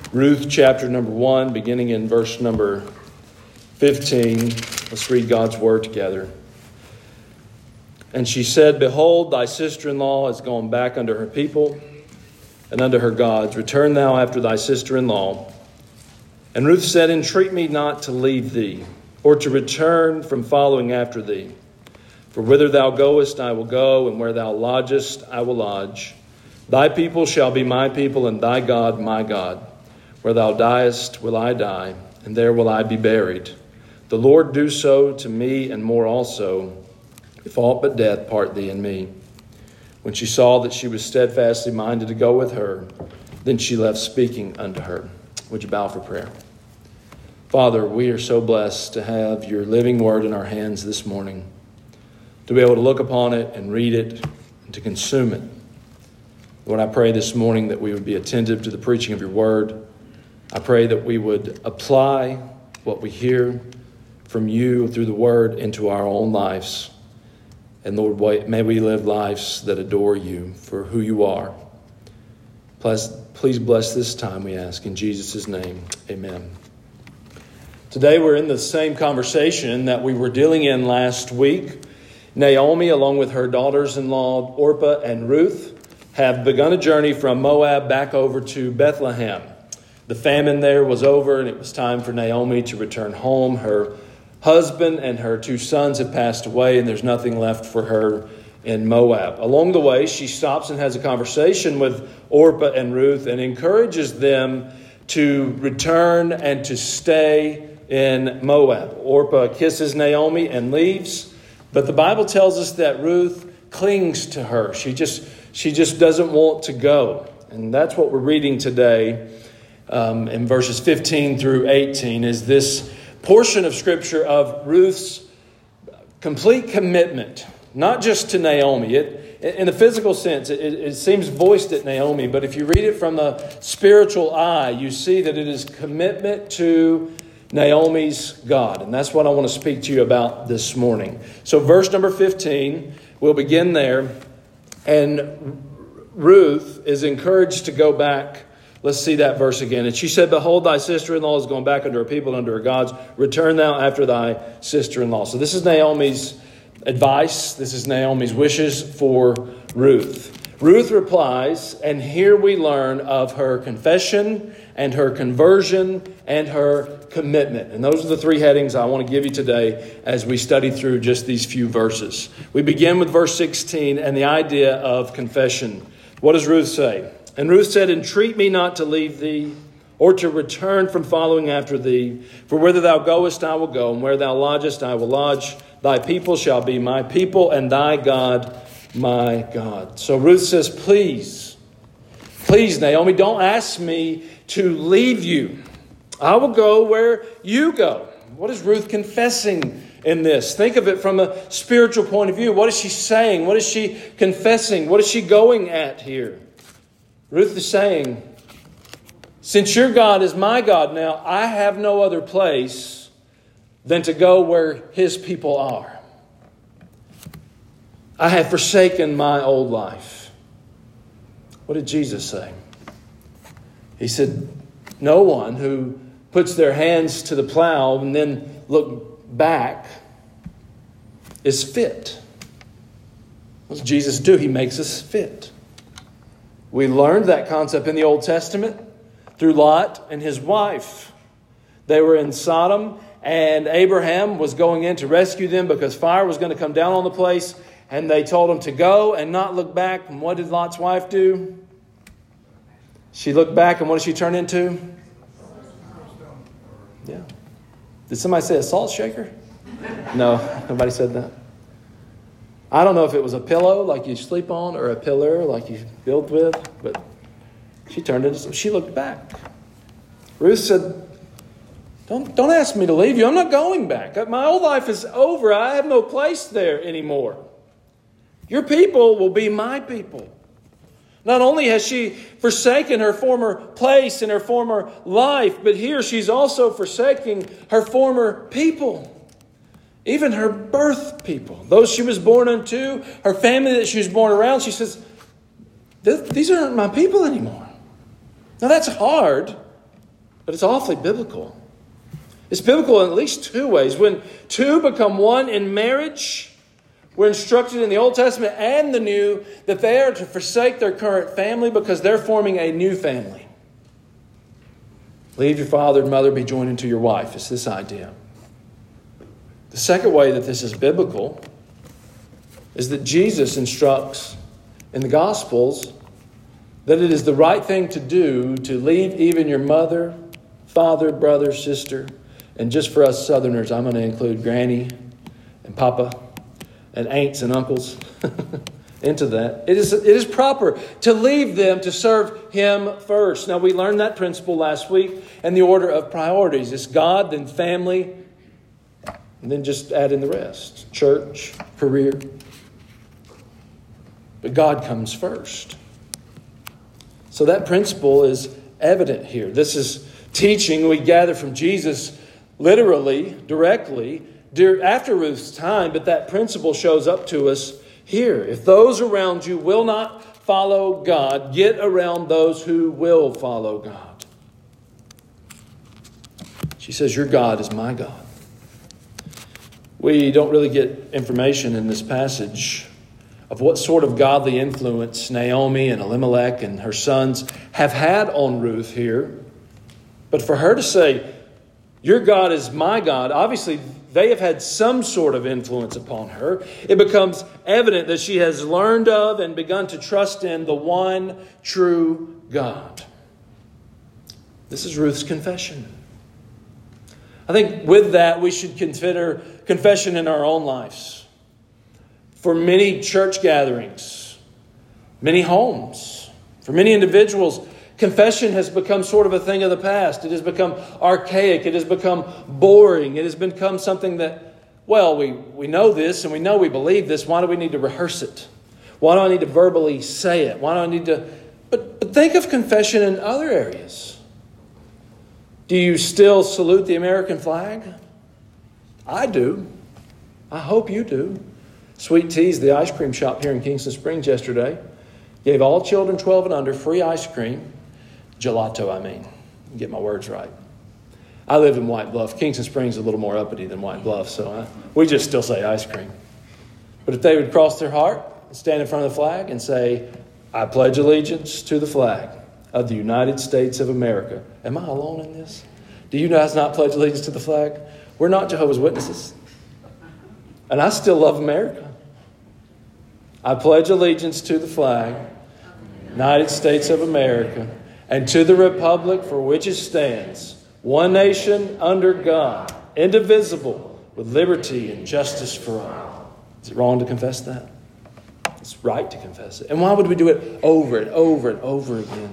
Ruth chapter number 1, beginning in verse number 15. Let's read God's word together. And she said, Behold, thy sister-in-law is gone back unto her people and unto her gods. Return thou after thy sister-in-law. And Ruth said, Entreat me not to leave thee, or to return from following after thee. For whither thou goest, I will go, and where thou lodgest, I will lodge. Thy people shall be my people, and thy God my God. Where thou diest will I die, and there will I be buried. The Lord do so to me, and more also, if aught but death part thee and me. When she saw that she was steadfastly minded to go with her, then she left speaking unto her. Would you bow for prayer? Father, we are so blessed to have your living word in our hands this morning, to be able to look upon it and read it and to consume it. Lord, I pray this morning that we would be attentive to the preaching of your word. I pray that we would apply what we hear from you through the word into our own lives. And Lord, may we live lives that adore you for who you are. Please bless this time, we ask. In Jesus' name, amen. Today we're in the same conversation that we were dealing in last week. Naomi, along with her daughters-in-law, Orpah and Ruth, have begun a journey from Moab back over to Bethlehem. The famine there was over, and it was time for Naomi to return home. Her husband and her 2 sons have passed away, and there's nothing left for her in Moab. Along the way, she stops and has a conversation with Orpah and Ruth and encourages them to return and to stay in Moab. Orpah kisses Naomi and leaves, but the Bible tells us that Ruth clings to her. She just doesn't want to go. And that's what we're reading today in verses 15 through 18 is this portion of Scripture of Ruth's complete commitment, not just to Naomi. In the physical sense, it seems voiced at Naomi, but if you read it from the spiritual eye, you see that it is commitment to Naomi's God. And that's what I want to speak to you about this morning. So verse number 15, we'll begin there. And Ruth is encouraged to go back. Let's see that verse again. And she said, Behold, thy sister-in-law is gone back unto her people and unto her gods. Return thou after thy sister-in-law. So this is Naomi's advice. This is Naomi's wishes for Ruth. Ruth replies, and here we learn of her confession and her conversion and her commitment. And those are the 3 headings I want to give you today as we study through just these few verses. We begin with verse 16 and the idea of confession. What does Ruth say? And Ruth said, Entreat me not to leave thee, or to return from following after thee. For whither thou goest, I will go, and where thou lodgest, I will lodge. Thy people shall be my people, and thy God, my God. So Ruth says, Please, Naomi, don't ask me to leave you. I will go where you go. What is Ruth confessing in this? Think of it from a spiritual point of view. What is she saying? What is she confessing? What is she going at here? Ruth is saying, since your God is my God now, I have no other place than to go where his people are. I have forsaken my old life. What did Jesus say? He said, no one who puts their hands to the plow and then look back is fit. What does Jesus do? He makes us fit. We learned that concept in the Old Testament through Lot and his wife. They were in Sodom, and Abraham was going in to rescue them because fire was going to come down on the place. And they told him to go and not look back. And what did Lot's wife do? She looked back, and what did she turn into? Yeah. Did somebody say a salt shaker? No, nobody said that. I don't know if it was a pillow like you sleep on or a pillar like you build with, but she turned into. She looked back. Ruth said, Don't ask me to leave you. I'm not going back. My old life is over. I have no place there anymore. Your people will be my people. Not only has she forsaken her former place and her former life, but here she's also forsaking her former people. Even her birth people, those she was born unto, her family that she was born around. She says, these aren't my people anymore. Now that's hard. But it's awfully biblical. It's biblical in at least two ways. When two become one in marriage, we're instructed in the Old Testament and the New that they are to forsake their current family because they're forming a new family. Leave your father and mother, be joined into your wife. It's this idea. The second way that this is biblical is that Jesus instructs in the Gospels that it is the right thing to do to leave even your mother, father, brother, sister, and just for us Southerners, I'm going to include Granny and Papa and aunts and uncles into that. It is proper to leave them to serve Him first. Now, we learned that principle last week and the order of priorities. It's God, then family, and then just add in the rest. Church, career. But God comes first. So that principle is evident here. This is teaching we gather from Jesus literally, directly, after Ruth's time, but that principle shows up to us here. If those around you will not follow God, get around those who will follow God. She says, your God is my God. We don't really get information in this passage of what sort of godly influence Naomi and Elimelech and her sons have had on Ruth here. But for her to say, your God is my God, obviously they have had some sort of influence upon her. It becomes evident that she has learned of and begun to trust in the one true God. This is Ruth's confession. I think with that we should consider confession in our own lives. For many church gatherings, many homes, for many individuals, confession has become sort of a thing of the past. It has become archaic. It has become boring. It has become something that, well, we know this and we know we believe this. Why do we need to rehearse it? Why do I need to verbally say it? Why do I need to... But think of confession in other areas. Do you still salute the American flag? I do. I hope you do. Sweet Teas, the ice cream shop here in Kingston Springs yesterday, gave all children 12 and under free ice cream. Gelato, I mean. Get my words right. I live in White Bluff. Kingston Springs is a little more uppity than White Bluff, so we just still say ice cream. But if they would cross their heart and stand in front of the flag and say, I pledge allegiance to the flag of the United States of America. Am I alone in this? Do you guys not pledge allegiance to the flag? We're not Jehovah's Witnesses. And I still love America. I pledge allegiance to the flag, United States of America, and to the republic for which it stands, one nation under God, indivisible, with liberty and justice for all. Is it wrong to confess that? It's right to confess it. And why would we do it over and over and over again?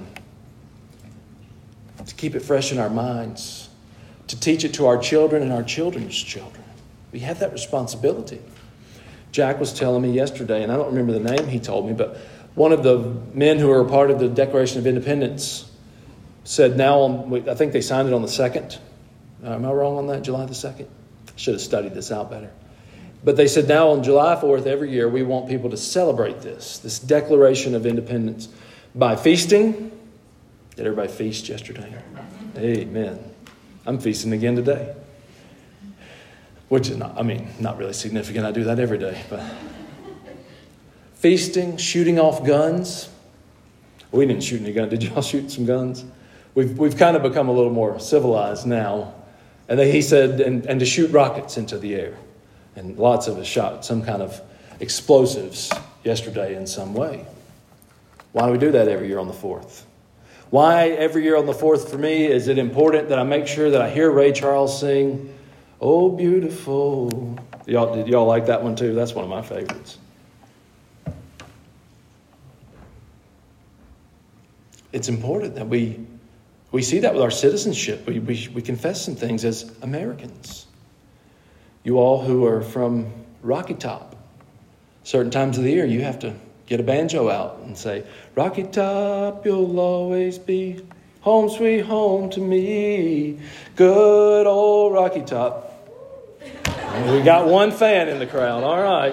To keep it fresh in our minds, to teach it to our children and our children's children. We have that responsibility. Jack was telling me yesterday, and I don't remember the name he told me, but one of the men who are a part of the Declaration of Independence said I think they signed it on the 2nd. Am I wrong on that? July the 2nd? I should have studied this out better. But they said now on July 4th every year we want people to celebrate this Declaration of Independence by feasting. Did everybody feast yesterday? Amen. I'm feasting again today. Which is not really significant. I do that every day. But feasting, shooting off guns. We didn't shoot any guns. Did y'all shoot some guns? We've kind of become a little more civilized now. And then he said, and to shoot rockets into the air. And lots of us shot some kind of explosives yesterday in some way. Why do we do that every year on the 4th? Why every year on the 4th for me is it important that I make sure that I hear Ray Charles sing, "Oh, beautiful." Did y'all like that one too? That's one of my favorites. It's important that we see that with our citizenship. We confess some things as Americans. You all who are from Rocky Top, certain times of the year you have to get a banjo out and say, "Rocky Top, you'll always be home sweet home to me. Good old Rocky Top." And we got one fan in the crowd. All right.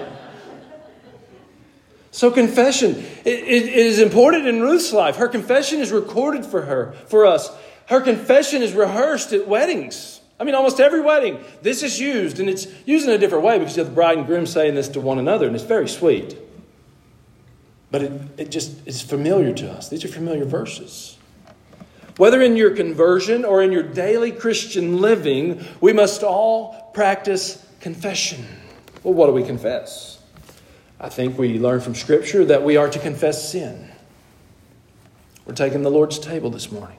So confession, it is important in Ruth's life. Her confession is recorded for us. Her confession is rehearsed at weddings. I mean, almost every wedding, this is used, and it's used in a different way because you have the bride and groom saying this to one another, and it's very sweet. But it just is familiar to us. These are familiar verses. Whether in your conversion or in your daily Christian living, we must all practice confession. Well, what do we confess? I think we learn from Scripture that we are to confess sin. We're taking the Lord's table this morning.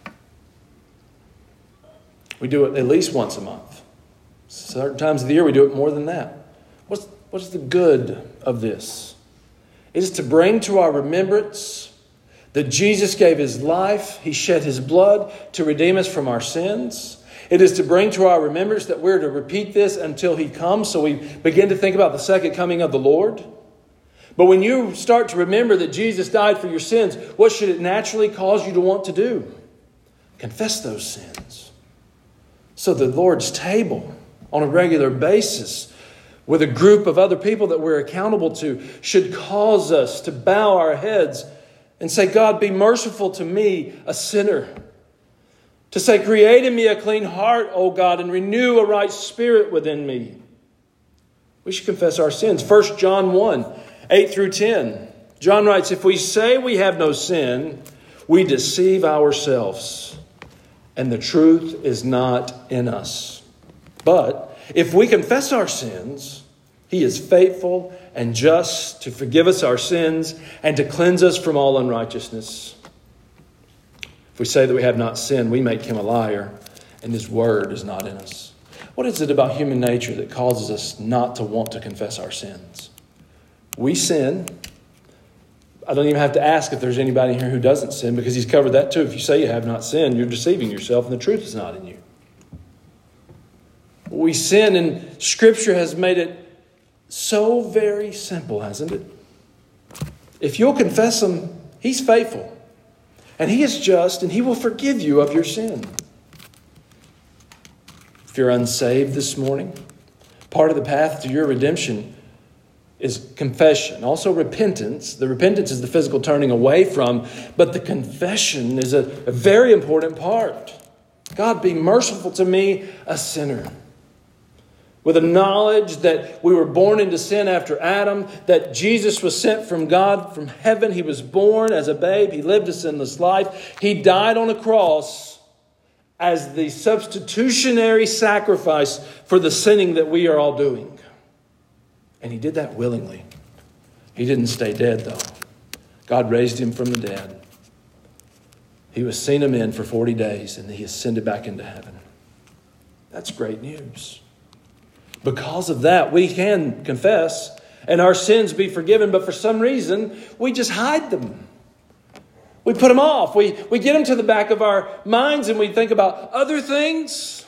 We do it at least once a month. Certain times of the year we do it more than that. What's the good of this? It is to bring to our remembrance that Jesus gave his life, he shed his blood to redeem us from our sins. It is to bring to our remembrance that we're to repeat this until he comes, so we begin to think about the second coming of the Lord. But when you start to remember that Jesus died for your sins, what should it naturally cause you to want to do? Confess those sins. So the Lord's table on a regular basis with a group of other people that we're accountable to should cause us to bow our heads and say, God, be merciful to me, a sinner. To say, create in me a clean heart, O God, and renew a right spirit within me. We should confess our sins. 1 John 1, 8 through 10. John writes, if we say we have no sin, we deceive ourselves, and the truth is not in us. But if we confess our sins, he is faithful and just to forgive us our sins and to cleanse us from all unrighteousness. If we say that we have not sinned, we make him a liar, and his word is not in us. What is it about human nature that causes us not to want to confess our sins? We sin. I don't even have to ask if there's anybody here who doesn't sin, because he's covered that too. If you say you have not sinned, you're deceiving yourself and the truth is not in you. We sin, and Scripture has made it so very simple, hasn't it? If you'll confess him, he's faithful. And he is just, and he will forgive you of your sin. If you're unsaved this morning, part of the path to your redemption is confession. Also repentance. The repentance is the physical turning away from, but the confession is a very important part. God, be merciful to me, a sinner. With a knowledge that we were born into sin after Adam, that Jesus was sent from God, from heaven. He was born as a babe. He lived a sinless life. He died on a cross as the substitutionary sacrifice for the sinning that we are all doing. And he did that willingly. He didn't stay dead, though. God raised him from the dead. He was seen of men for 40 days, and he ascended back into heaven. That's great news. Because of that, we can confess and our sins be forgiven, but for some reason, we just hide them. We put them off. We get them to the back of our minds and we think about other things.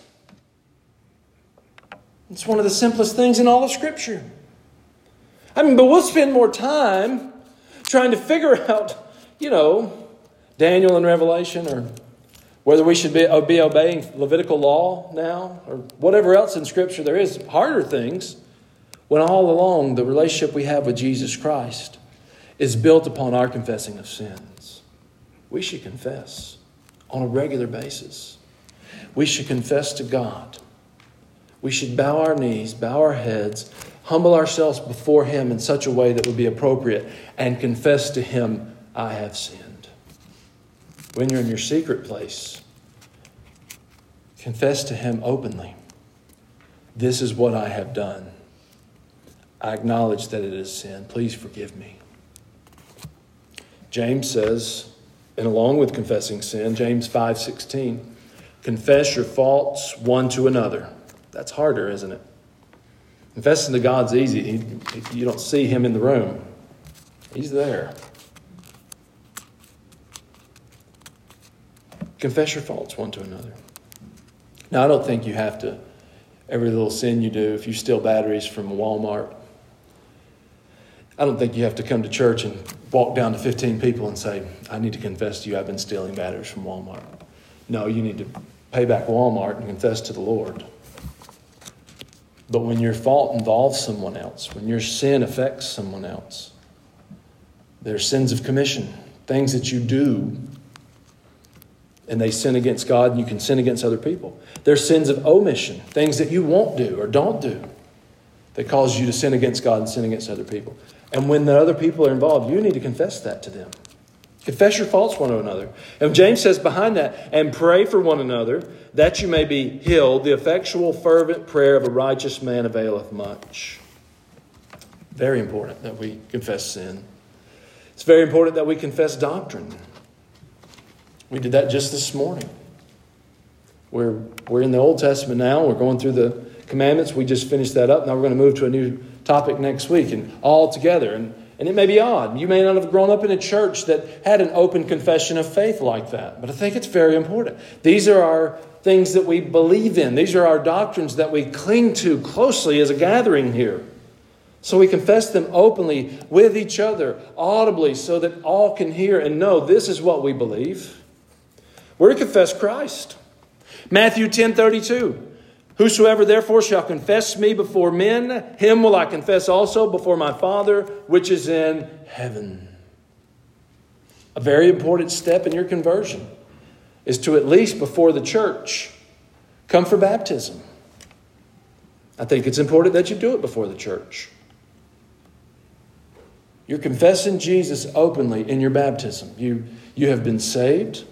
It's one of the simplest things in all of Scripture. But we'll spend more time trying to figure out, Daniel and Revelation, or whether we should be obeying Levitical law now, or whatever else in Scripture there is, harder things, when all along the relationship we have with Jesus Christ is built upon our confessing of sins. We should confess on a regular basis. We should confess to God. We should bow our knees, bow our heads, humble ourselves before him in such a way that would be appropriate, and confess to him, I have sinned. When you're in your secret place, confess to him openly. This is what I have done. I acknowledge that it is sin. Please forgive me. James says, and along with confessing sin, James 5:16, confess your faults one to another. That's harder, isn't it? Confessing to God's easy. You don't see him in the room. He's there. Confess your faults one to another. Now, I don't think you have to, every little sin you do, if you steal batteries from Walmart, I don't think you have to come to church and walk down to 15 people and say, I need to confess to you I've been stealing batteries from Walmart. No, you need to pay back Walmart and confess to the Lord. But when your fault involves someone else, when your sin affects someone else, there are sins of commission, things that you do and they sin against God, and you can sin against other people. There's sins of omission, things that you won't do or don't do that cause you to sin against God and sin against other people. And when the other people are involved, you need to confess that to them. Confess your faults one to another. And James says behind that, and pray for one another, that you may be healed. The effectual, fervent prayer of a righteous man availeth much. Very important that we confess sin. It's very important that we confess doctrine. We did that just this morning. We're in the Old Testament now. We're going through the commandments. We just finished that up. Now we're going to move to a new topic next week, and all together. And it may be odd. You may not have grown up in a church that had an open confession of faith like that. But I think it's very important. These are our things that we believe in. These are our doctrines that we cling to closely as a gathering here. So we confess them openly with each other, audibly, so that all can hear and know this is what we believe. We're to confess Christ. Matthew 10:32. Whosoever therefore shall confess me before men, him will I confess also before my Father which is in heaven. A very important step in your conversion is to, at least before the church, come for baptism. I think it's important that you do it before the church. You're confessing Jesus openly in your baptism. You have been saved.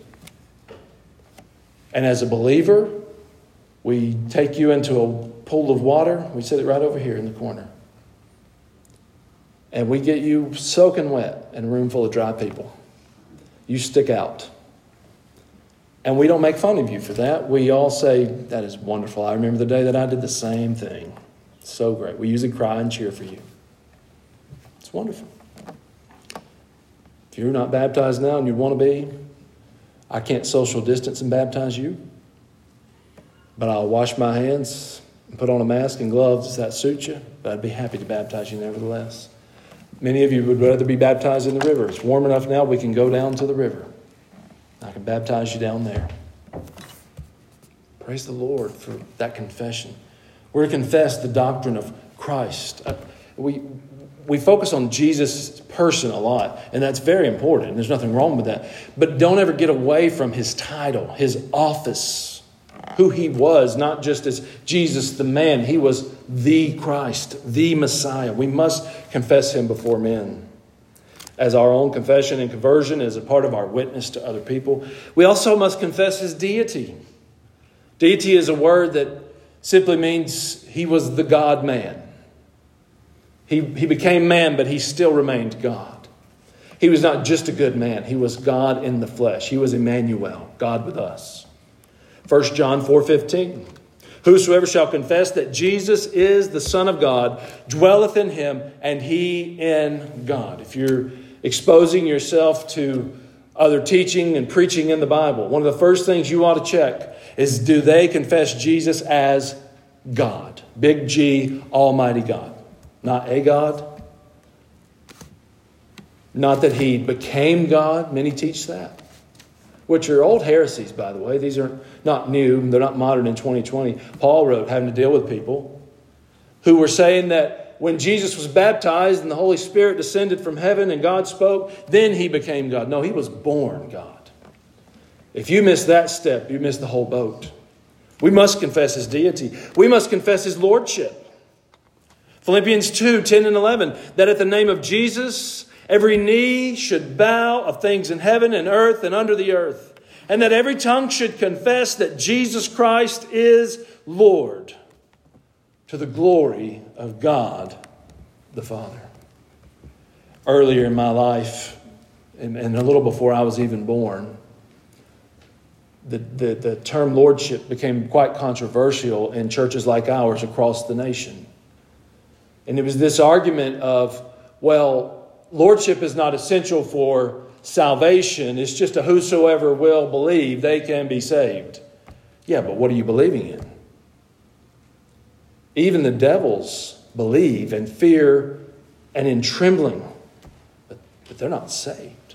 And as a believer, we take you into a pool of water. We set it right over here in the corner. And we get you soaking wet in a room full of dry people. You stick out. And we don't make fun of you for that. We all say, that is wonderful. I remember the day that I did the same thing. So great. We usually cry and cheer for you. It's wonderful. If you're not baptized now and you want to be, I can't social distance and baptize you. But I'll wash my hands and put on a mask and gloves if that suits you. But I'd be happy to baptize you nevertheless. Many of you would rather be baptized in the river. It's warm enough now, we can go down to the river. I can baptize you down there. Praise the Lord for that confession. We're to confess the doctrine of Christ. We focus on Jesus' person a lot, and that's very important. There's nothing wrong with that. But don't ever get away from his title, his office, who he was, not just as Jesus the man. He was the Christ, the Messiah. We must confess him before men as our own confession and conversion, as a part of our witness to other people. We also must confess his deity. Deity is a word that simply means he was the God-man. He became man, but he still remained God. He was not just a good man. He was God in the flesh. He was Emmanuel, God with us. 1 John 4:15. Whosoever shall confess that Jesus is the Son of God dwelleth in him, and he in God. If you're exposing yourself to other teaching and preaching in the Bible, one of the first things you ought to check is, do they confess Jesus as God? Big G, Almighty God. Not a God. Not that he became God. Many teach that. Which are old heresies, by the way. These are not new. They're not modern in 2020. Paul wrote having to deal with people who were saying that when Jesus was baptized and the Holy Spirit descended from heaven and God spoke, then he became God. No, he was born God. If you miss that step, you miss the whole boat. We must confess his deity. We must confess his lordship. Philippians 2:10 and 11, that at the name of Jesus, every knee should bow of things in heaven and earth and under the earth, and that every tongue should confess that Jesus Christ is Lord, to the glory of God the Father. Earlier in my life, and a little before I was even born, the term lordship became quite controversial in churches like ours across the nation. And it was this argument of, well, lordship is not essential for salvation. It's just a whosoever will believe, they can be saved. Yeah, but what are you believing in? Even the devils believe and fear and in trembling, but they're not saved.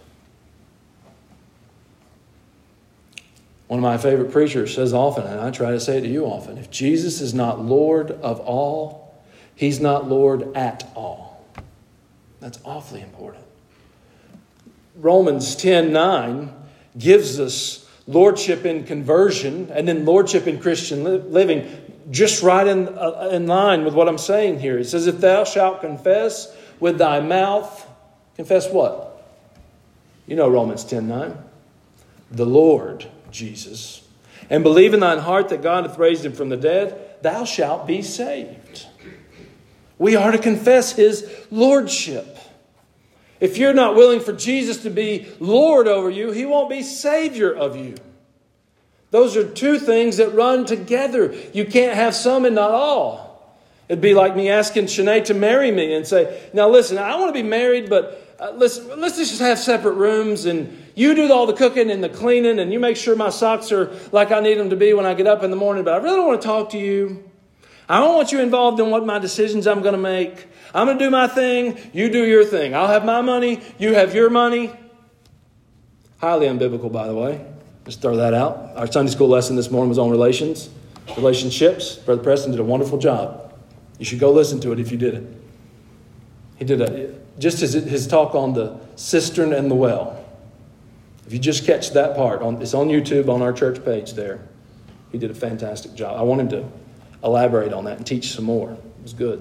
One of my favorite preachers says often, and I try to say it to you often, if Jesus is not Lord of all, he's not Lord at all. That's awfully important. Romans 10:9 gives us lordship in conversion and then lordship in Christian living, just right in line with what I'm saying here. It says, if thou shalt confess with thy mouth, confess what? You know Romans 10:9. The Lord Jesus. And believe in thine heart that God hath raised him from the dead, thou shalt be saved. We are to confess his lordship. If you're not willing for Jesus to be Lord over you, he won't be Savior of you. Those are two things that run together. You can't have some and not all. It'd be like me asking Shanae to marry me and say, now listen, I want to be married, but listen, let's just have separate rooms and you do all the cooking and the cleaning and you make sure my socks are like I need them to be when I get up in the morning, but I really don't want to talk to you. I don't want you involved in what my decisions I'm going to make. I'm going to do my thing. You do your thing. I'll have my money. You have your money. Highly unbiblical, by the way. Just throw that out. Our Sunday school lesson this morning was on relationships. Brother Preston did a wonderful job. You should go listen to it if you didn't. He did just his talk on the cistern and the well. If you just catch that part, it's on YouTube on our church page there. He did a fantastic job. I want him to elaborate on that and teach some more. It was good.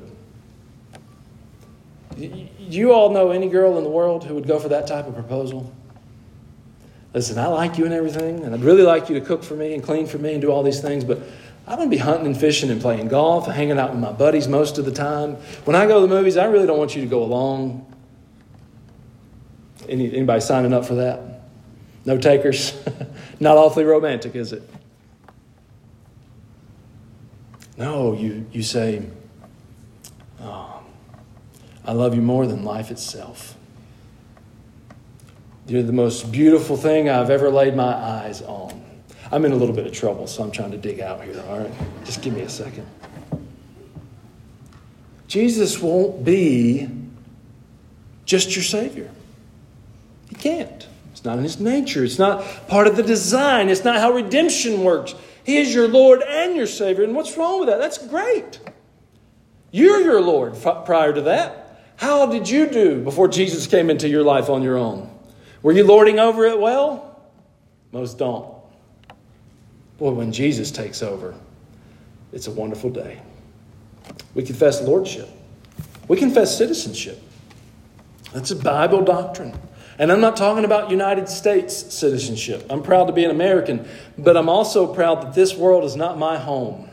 You all know any girl in the world who would go for that type of proposal? Listen, I like you and everything, and I'd really like you to cook for me and clean for me and do all these things, but I'm going to be hunting and fishing and playing golf and hanging out with my buddies most of the time. When I go to the movies, I really don't want you to go along. Anybody signing up for that? No takers? Not awfully romantic, is it? No, you say, oh, I love you more than life itself. You're the most beautiful thing I've ever laid my eyes on. I'm in a little bit of trouble, so I'm trying to dig out here, all right? Just give me a second. Jesus won't be just your Savior. He can't. It's not in his nature. It's not part of the design. It's not how redemption works. He is your Lord and your Savior. And what's wrong with that? That's great. You're your Lord prior to that. How did you do before Jesus came into your life on your own? Were you lording over it well? Most don't. Boy, when Jesus takes over, it's a wonderful day. We confess lordship. We confess citizenship. That's a Bible doctrine. And I'm not talking about United States citizenship. I'm proud to be an American, but I'm also proud that this world is not my home.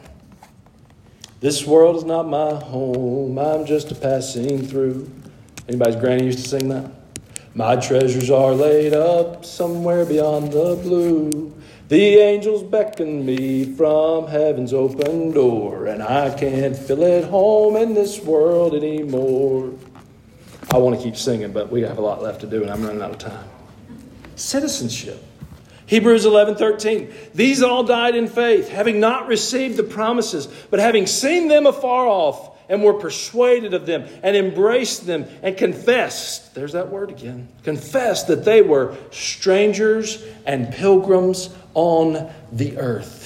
This world is not my home. I'm just a passing through. Anybody's granny used to sing that? My treasures are laid up somewhere beyond the blue. The angels beckon me from heaven's open door, and I can't feel at home in this world anymore. I want to keep singing, but we have a lot left to do, and I'm running out of time. Citizenship. Hebrews 11:13. These all died in faith, having not received the promises, but having seen them afar off, and were persuaded of them, and embraced them, and confessed. There's that word again. Confessed that they were strangers and pilgrims on the earth.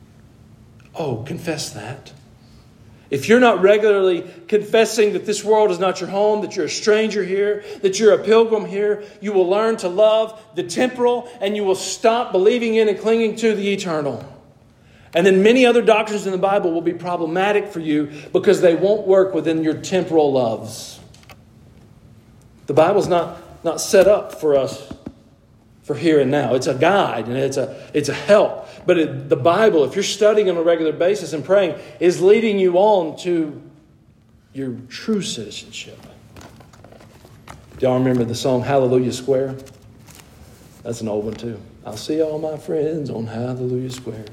Oh, confess that. If you're not regularly confessing that this world is not your home, that you're a stranger here, that you're a pilgrim here, you will learn to love the temporal and you will stop believing in and clinging to the eternal. And then many other doctrines in the Bible will be problematic for you because they won't work within your temporal loves. The Bible's not set up for us for here and now. It's a guide and it's a help. But the Bible, if you're studying on a regular basis and praying, is leading you on to your true citizenship. Do y'all remember the song Hallelujah Square? That's an old one too. I'll see all my friends on Hallelujah Square.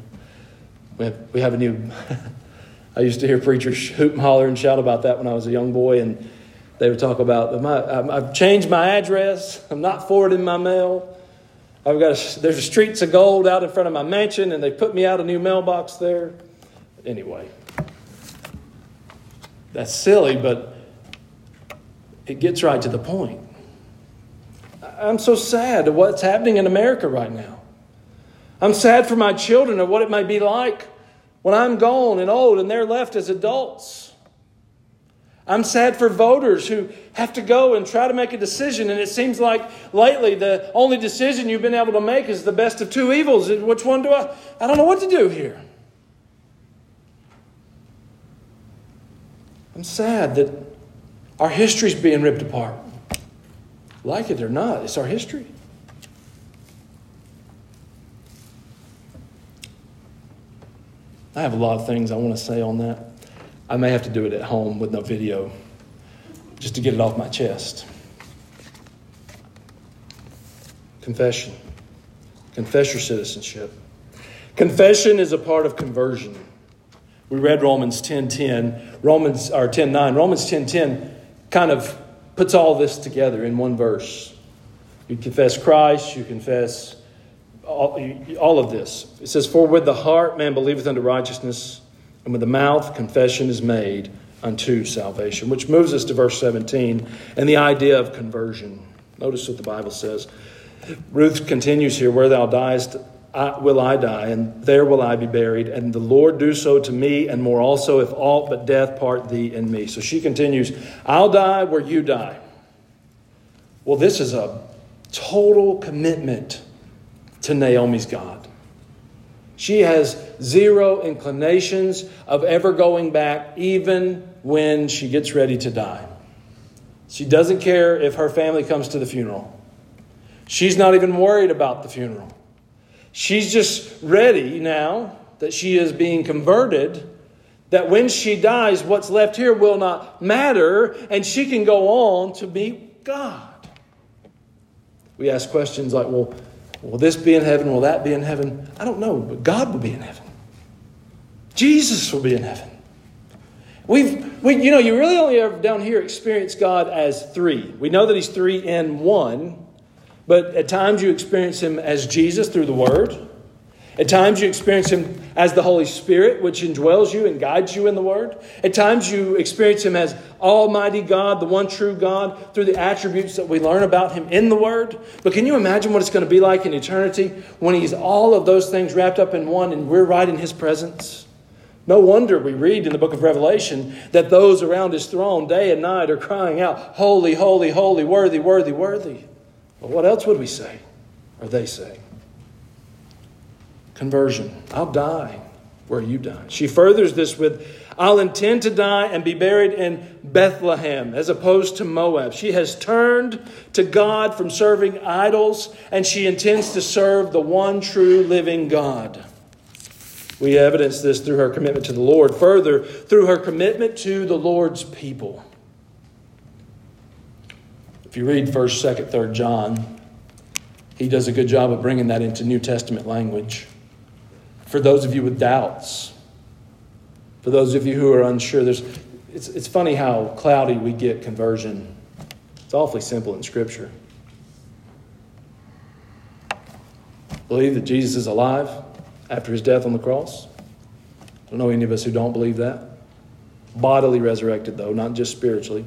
We have a new... I used to hear preachers hoot and holler and shout about that when I was a young boy, and they would talk about, I've changed my address. I'm not forwarding my mail. There's a streets of gold out in front of my mansion, and they put me out a new mailbox there. Anyway, that's silly, but it gets right to the point. I'm so sad at what's happening in America right now. I'm sad for my children of what it may be like when I'm gone and old and they're left as adults. I'm sad for voters who have to go and try to make a decision. And it seems like lately the only decision you've been able to make is the best of two evils. Which one do I don't know what to do here. I'm sad that our history is being ripped apart. Like it or not, it's our history. I have a lot of things I want to say on that. I may have to do it at home with no video, just to get it off my chest. Confession. Confess your citizenship. Confession is a part of conversion. We read Romans 10:10, Romans 10:10 kind of puts all this together in one verse. You confess Christ, you confess all of this. It says, "For with the heart man believeth unto righteousness, and with the mouth confession is made unto salvation." Which moves us to verse 17 and the idea of conversion. Notice what the Bible says. Ruth continues here, "Where thou diest, will I die, and there will I be buried. And the Lord do so to me, and more also, if aught but death part thee and me." So she continues, I'll die where you die. Well, this is a total commitment to Naomi's God. She has zero inclinations of ever going back, even when she gets ready to die. She doesn't care if her family comes to the funeral. She's not even worried about the funeral. She's just ready now that she is being converted, that when she dies, what's left here will not matter, and she can go on to meet God. We ask questions like, well, will this be in heaven? Will that be in heaven? I don't know, but God will be in heaven. Jesus will be in heaven. You really only ever down here experience God as three. We know that He's three in one, but at times you experience Him as Jesus through the Word. At times you experience Him as the Holy Spirit, which indwells you and guides you in the Word. At times you experience Him as Almighty God, the one true God, through the attributes that we learn about Him in the Word. But can you imagine what it's going to be like in eternity when He's all of those things wrapped up in one and we're right in His presence? No wonder we read in the book of Revelation that those around His throne day and night are crying out, "Holy, holy, holy, worthy, worthy, worthy." Well, what else would we say, or they say? Conversion. I'll die where you die. She furthers this with, I'll intend to die and be buried in Bethlehem as opposed to Moab. She has turned to God from serving idols, and she intends to serve the one true living God. We evidence this through her commitment to the Lord. Further, through her commitment to the Lord's people. If you read 1st, 2nd, 3rd John, he does a good job of bringing that into New Testament language. For those of you with doubts, for those of you who are unsure, it's funny how cloudy we get conversion. It's awfully simple in Scripture. Believe that Jesus is alive after His death on the cross. I don't know any of us who don't believe that. Bodily resurrected, though, not just spiritually.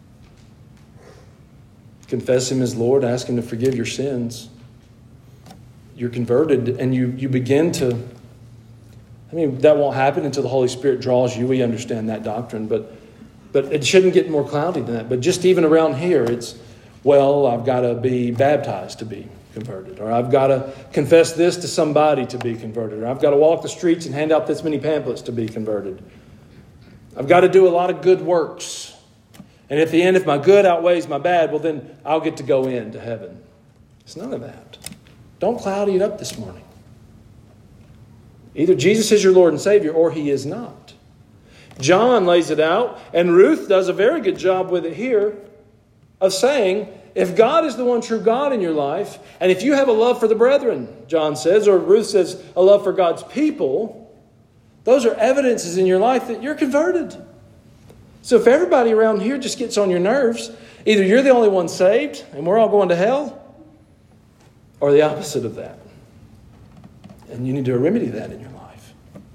Confess Him as Lord. Ask Him to forgive your sins. You're converted, and you begin to... that won't happen until the Holy Spirit draws you. We understand that doctrine, but it shouldn't get more cloudy than that. But just even around here, it's, I've got to be baptized to be converted, or I've got to confess this to somebody to be converted, or I've got to walk the streets and hand out this many pamphlets to be converted. I've got to do a lot of good works. And at the end, if my good outweighs my bad, well, then I'll get to go into heaven. It's none of that. Don't cloudy it up this morning. Either Jesus is your Lord and Savior, or He is not. John lays it out, and Ruth does a very good job with it here, of saying, if God is the one true God in your life, and if you have a love for the brethren, John says, or Ruth says, a love for God's people, those are evidences in your life that you're converted. So if everybody around here just gets on your nerves, either you're the only one saved, and we're all going to hell, or the opposite of that. And you need to remedy that in your life.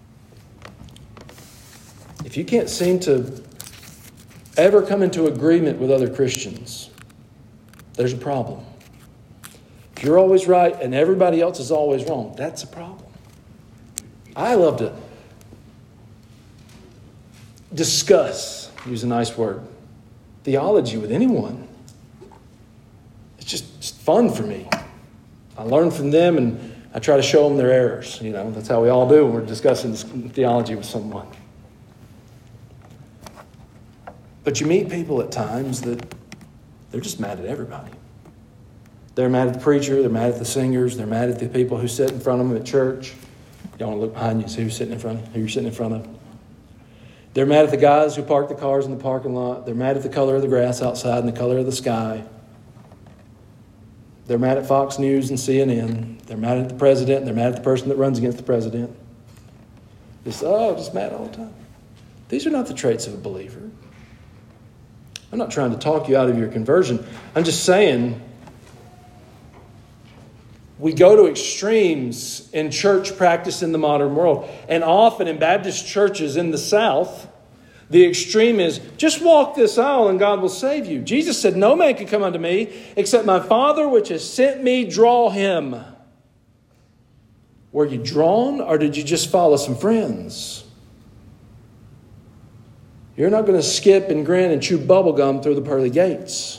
If you can't seem to ever come into agreement with other Christians, there's a problem. If you're always right and everybody else is always wrong, that's a problem. I love to discuss use a nice word, theology with anyone. It's just fun for me. I learn from them and I try to show them their errors. That's how we all do when we're discussing theology with someone. But you meet people at times that they're just mad at everybody. They're mad at the preacher. They're mad at the singers. They're mad at the people who sit in front of them at church. You want to look behind you and see who's sitting in front of you, who you're sitting in front of. They're mad at the guys who park the cars in the parking lot. They're mad at the color of the grass outside and the color of the sky. They're mad at Fox News and CNN. They're mad at the president. They're mad at the person that runs against the president. Just mad all the time. These are not the traits of a believer. I'm not trying to talk you out of your conversion. I'm just saying we go to extremes in church practice in the modern world. And often in Baptist churches in the South, the extreme is just walk this aisle and God will save you. Jesus said, no man can come unto me except my Father which has sent me draw him. Were you drawn or did you just follow some friends? You're not going to skip and grin and chew bubble gum through the pearly gates.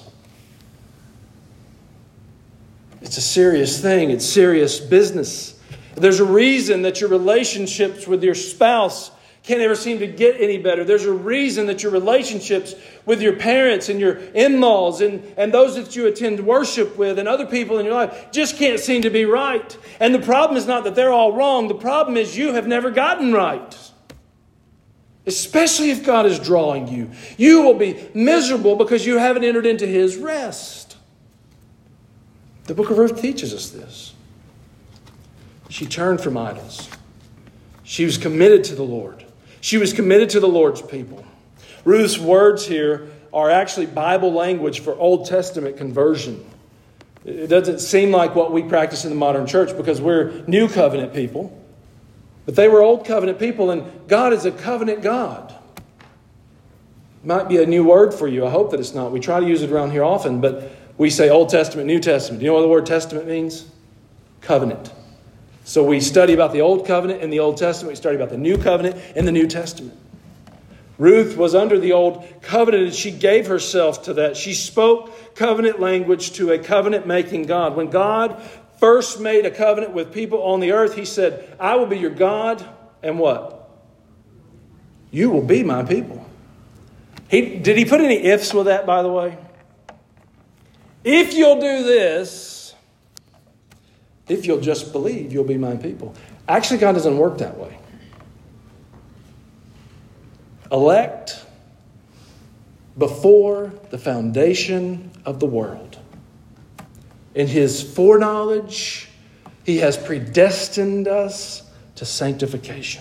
It's a serious thing. It's serious business. There's a reason that your relationships with your spouse can't ever seem to get any better. There's a reason that your relationships with your parents and your in-laws and those that you attend worship with and other people in your life just can't seem to be right. And the problem is not that they're all wrong. The problem is you have never gotten right. Especially if God is drawing you. You will be miserable because you haven't entered into His rest. The book of Ruth teaches us this. She turned from idols. She was committed to the Lord. She was committed to the Lord's people. Ruth's words here are actually Bible language for Old Testament conversion. It doesn't seem like what we practice in the modern church because we're New Covenant people. But they were Old Covenant people, and God is a covenant God. Might be a new word for you. I hope that it's not. We try to use it around here often, but we say Old Testament, New Testament. Do you know what the word testament means? Covenant. So we study about the Old Covenant in the Old Testament. We study about the New Covenant in the New Testament. Ruth was under the Old Covenant, and she gave herself to that. She spoke covenant language to a covenant-making God. When God first made a covenant with people on the earth, He said, I will be your God, and what? You will be my people. Did He put any ifs with that, by the way? If you'll do this, if you'll just believe, you'll be my people. Actually, God doesn't work that way. Elect before the foundation of the world. In His foreknowledge, He has predestined us to sanctification.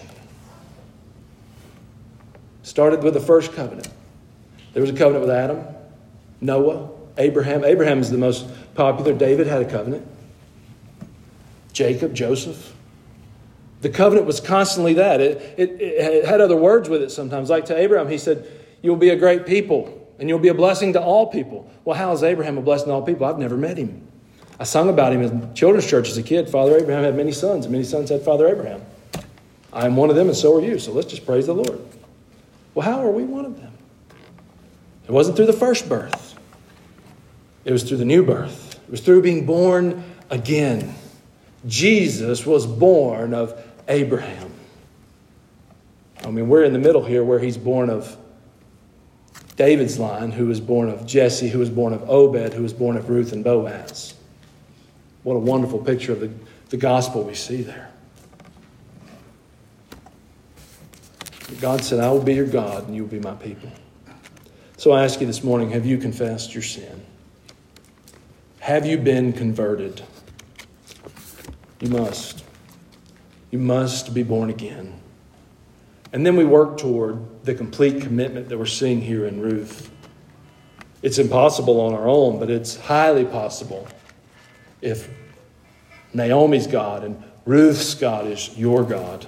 Started with the first covenant. There was a covenant with Adam, Noah, Abraham. Abraham is the most popular. David had a covenant. Jacob, Joseph. The covenant was constantly that. It had other words with it sometimes. Like to Abraham, He said, you'll be a great people and you'll be a blessing to all people. Well, how is Abraham a blessing to all people? I've never met him. I sung about him in children's church as a kid. Father Abraham had many sons, and many sons had Father Abraham. I am one of them, and so are you. So let's just praise the Lord. Well, how are we one of them? It wasn't through the first birth. It was through the new birth. It was through being born again. Jesus was born of Abraham. I mean, we're in the middle here where He's born of David's line, who was born of Jesse, who was born of Obed, who was born of Ruth and Boaz. What a wonderful picture of the gospel we see there. God said, I will be your God and you will be my people. So I ask you this morning, have you confessed your sin? Have you been converted? You must. You must be born again. And then we work toward the complete commitment that we're seeing here in Ruth. It's impossible on our own, but it's highly possible if Naomi's God and Ruth's God is your God.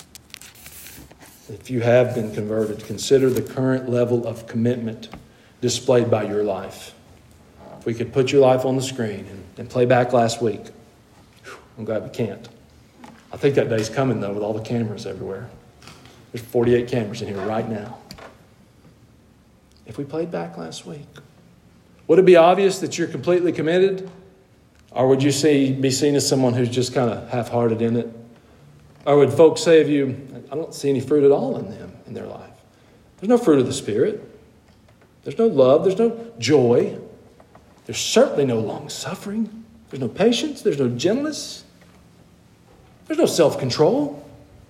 If you have been converted, consider the current level of commitment displayed by your life. If we could put your life on the screen and play back last week. I'm glad we can't. I think that day's coming, though, with all the cameras everywhere. There's 48 cameras in here right now. if we played back last week? Would it be obvious that you're completely committed? Or would you be seen as someone who's just kind of half-hearted in it? Or would folks say of you, I don't see any fruit at all in them, in their life. There's no fruit of the Spirit. There's no love. There's no joy. There's certainly no long-suffering. There's no patience. There's no gentleness. There's no self-control.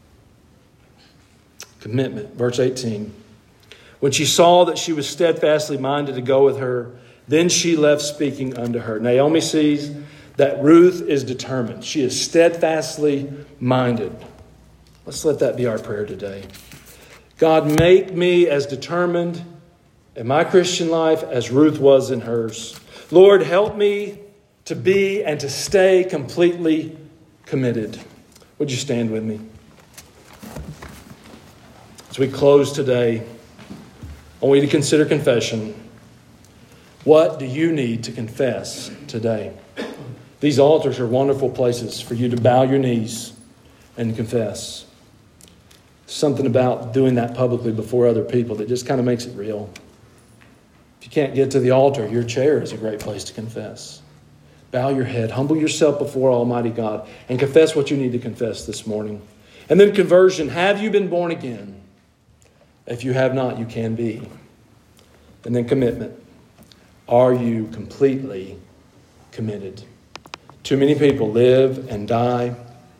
Commitment. Verse 18. When she saw that she was steadfastly minded to go with her, then she left speaking unto her. Naomi sees that Ruth is determined. She is steadfastly minded. Let's let that be our prayer today. God, make me as determined in my Christian life as Ruth was in hers. Lord, help me to be and to stay completely committed. Would you stand with me? As we close today, I want you to consider confession. What do you need to confess today? These altars are wonderful places for you to bow your knees and confess. Something about doing that publicly before other people that just kind of makes it real. If you can't get to the altar, your chair is a great place to confess. Bow your head, humble yourself before Almighty God, and confess what you need to confess this morning. And then conversion. Have you been born again? If you have not, you can be. And then commitment. Are you completely committed? Too many people live and die.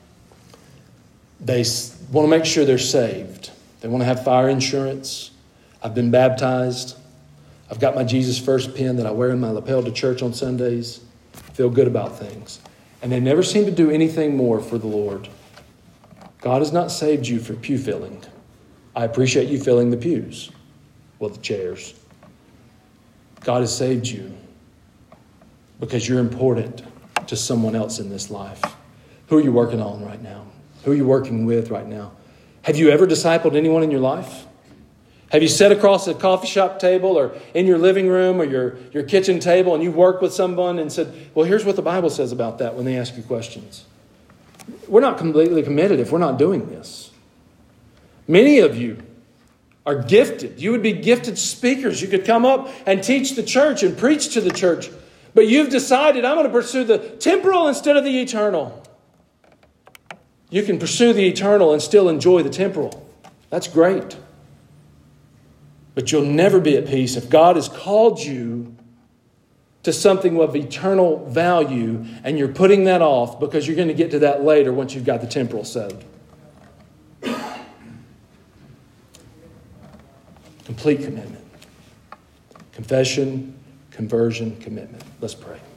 They want to make sure they're saved. They want to have fire insurance. I've been baptized. I've got my Jesus First pin that I wear in my lapel to church on Sundays. Feel good about things. And they never seem to do anything more for the Lord. God has not saved you for pew filling. I appreciate you filling the pews. Well, the chairs. God has saved you because you're important to someone else in this life. Who are you working on right now? Who are you working with right now? Have you ever discipled anyone in your life? Have you sat across a coffee shop table or in your living room or your kitchen table and you worked with someone and said, well, here's what the Bible says about that when they ask you questions? We're not completely committed if we're not doing this. Many of you are gifted. You would be gifted speakers. You could come up and teach the church and preach to the church. But you've decided, I'm going to pursue the temporal instead of the eternal. You can pursue the eternal and still enjoy the temporal. That's great. But you'll never be at peace if God has called you to something of eternal value and you're putting that off because you're going to get to that later once you've got the temporal settled. Complete commitment. Confession, conversion, commitment. Let's pray.